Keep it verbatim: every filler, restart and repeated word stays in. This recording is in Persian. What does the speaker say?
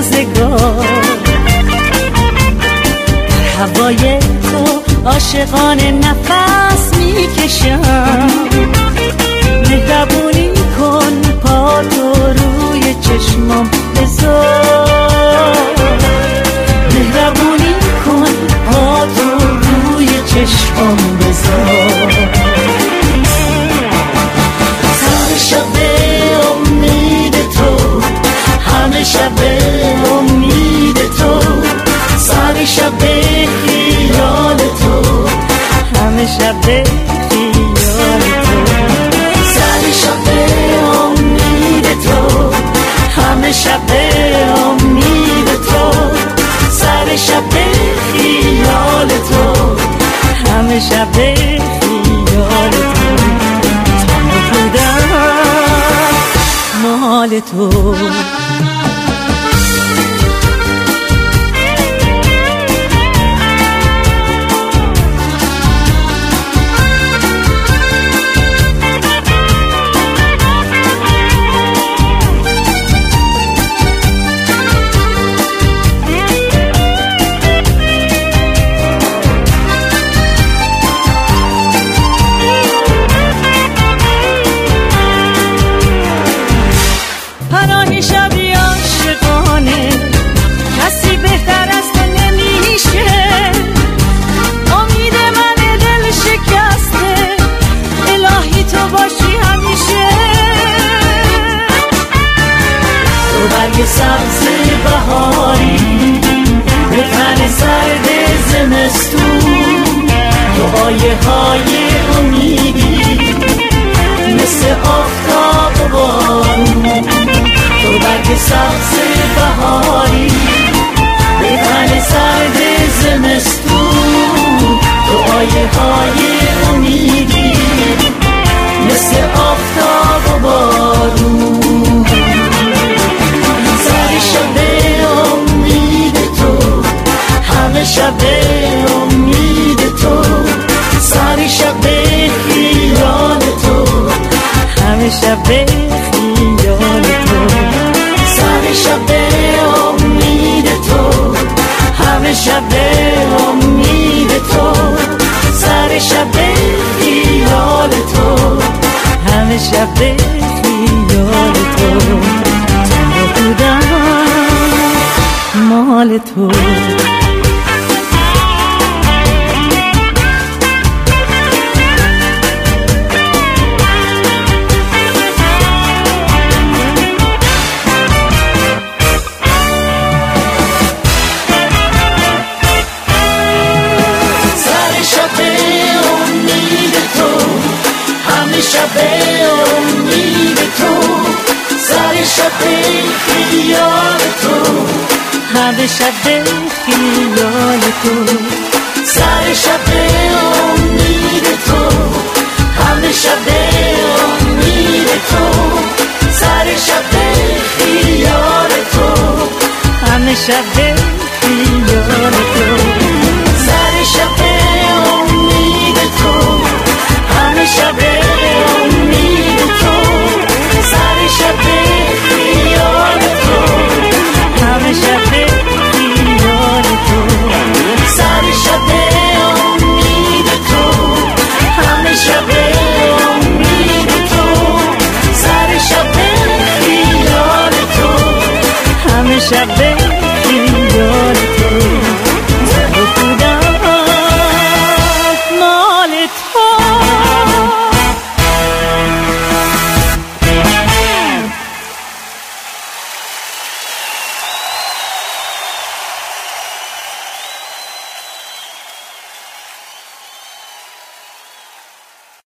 روزگار، هوای تو عاشقانه نفس میکشم. مهربونی کن پا تو روی چشمام بذار، مهربونی کن پا تو روی چشمام بذار. سر شب امید تو، همه شب امید تو، سر شب خیال تو، همه شب خیال تو. سر شب امید تو، همه شب امید تو، سر شب خیال تو، همه شب خیال تو. تنها بودم مال تو. سبز بهاری به تن سرد زمستون، دعایه های امیدی مثل آفتاب و بارون. تو برگ سبز بهاری به تن سرد زمستون، دعایه های امیدی مثل آفتاب و بارون. شب امید تو، سر شب خیال تو، همه شب خیال تو. سر شب امید تو، همه شب امید تو، سر شب خیال تو، همه شب خیال تو. تنها بودم مال تو. شب امید تو، سر شب خیال تو، همه شب خیال تو. سر شب امید تو، همه شب امید تو، سر شب خیال تو، همه شب خیال تو. سر شب امید تو، همه شب امید تو، سر شب خیال تو، همه شب خیال تو. سر شب امید تو، همه شب امید تو، سر شب خیال تو، همه شب خیال